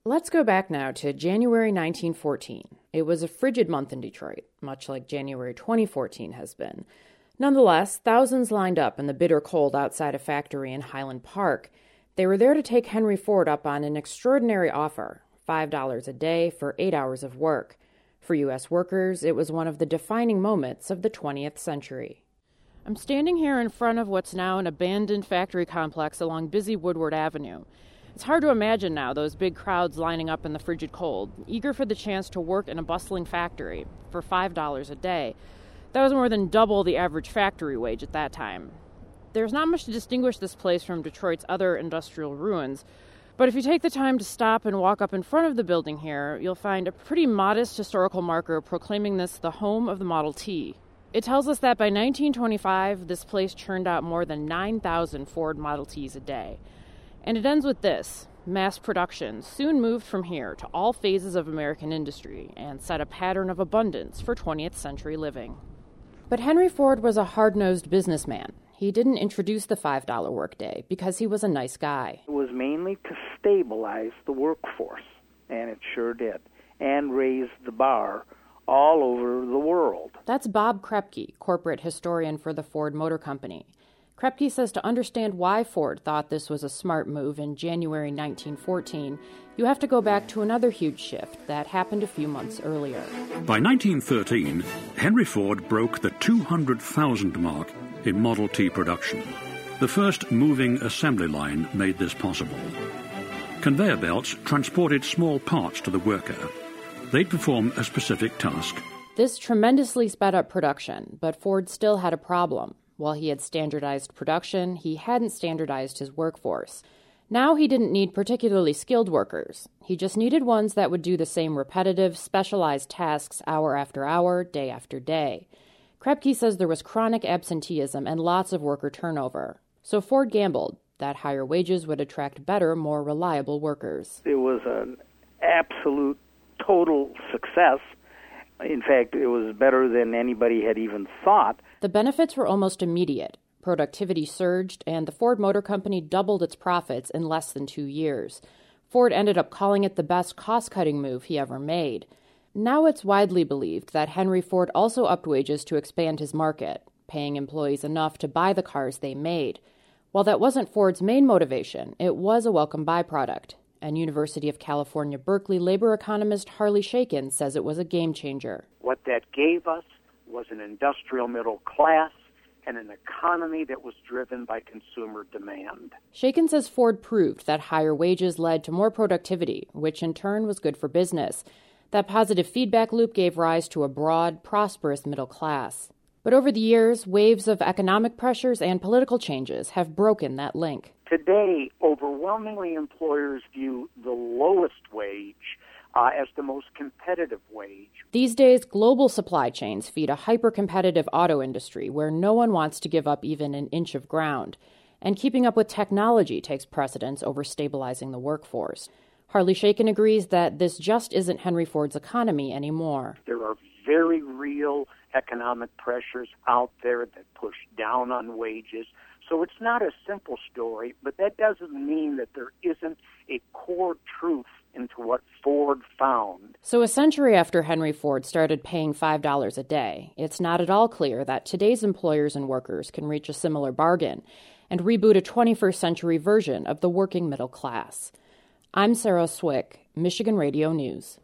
Let's go back now to January 1914. It was a frigid month in Detroit, much like January 2014 has been. Nonetheless, thousands lined up in the bitter cold outside a factory in Highland Park. They were there to take Henry Ford up on an extraordinary offer, $5 a day for 8 hours of work. For U.S. workers, it was one of the defining moments of the 20th century. I'm standing here in front of what's now an abandoned factory complex along busy Woodward Avenue. It's hard to imagine now those big crowds lining up in the frigid cold, eager for the chance to work in a bustling factory for $5 a day. That was more than double the average factory wage at that time. There's not much to distinguish this place from Detroit's other industrial ruins, but if you take the time to stop and walk up in front of the building here, you'll find a pretty modest historical marker proclaiming this the home of the Model T. It tells us that by 1925, this place churned out more than 9,000 Ford Model Ts a day. And it ends with this. Mass production soon moved from here to all phases of American industry and set a pattern of abundance for 20th century living. But Henry Ford was a hard-nosed businessman. He didn't introduce the $5 workday because he was a nice guy. It was mainly to stabilize the workforce, and it sure did, and raise the bar all over the world. That's Bob Krepke, corporate historian for the Ford Motor Company. Krepke says to understand why Ford thought this was a smart move in January 1914, you have to go back to another huge shift that happened a few months earlier. By 1913, Henry Ford broke the 200,000 mark in Model T production. The first moving assembly line made this possible. Conveyor belts transported small parts to the worker. They'd perform a specific task. This tremendously sped up production, but Ford still had a problem. While he had standardized production, he hadn't standardized his workforce. Now he didn't need particularly skilled workers. He just needed ones that would do the same repetitive, specialized tasks hour after hour, day after day. Krepke says there was chronic absenteeism and lots of worker turnover. So Ford gambled that higher wages would attract better, more reliable workers. It was an absolute, total success. In fact, it was better than anybody had even thought. The benefits were almost immediate. Productivity surged, and the Ford Motor Company doubled its profits in less than 2 years. Ford ended up calling it the best cost-cutting move he ever made. Now it's widely believed that Henry Ford also upped wages to expand his market, paying employees enough to buy the cars they made. While that wasn't Ford's main motivation, it was a welcome byproduct. And University of California, Berkeley labor economist Harley Shaken says it was a game changer. What that gave us was an industrial middle class and an economy that was driven by consumer demand. Shaken says Ford proved that higher wages led to more productivity, which in turn was good for business. That positive feedback loop gave rise to a broad, prosperous middle class. But over the years, waves of economic pressures and political changes have broken that link. Today, overwhelmingly employers view the lowest wage as the most competitive wage. These days, global supply chains feed a hyper-competitive auto industry where no one wants to give up even an inch of ground. And keeping up with technology takes precedence over stabilizing the workforce. Harley Shaken agrees that this just isn't Henry Ford's economy anymore. There are very real economic pressures out there that push down on wages. So it's not a simple story, but that doesn't mean that there isn't a core truth into what Ford found. So a century after Henry Ford started paying $5 a day, it's not at all clear that today's employers and workers can reach a similar bargain and reboot a 21st century version of the working middle class. I'm Sarah Swick, Michigan Radio News.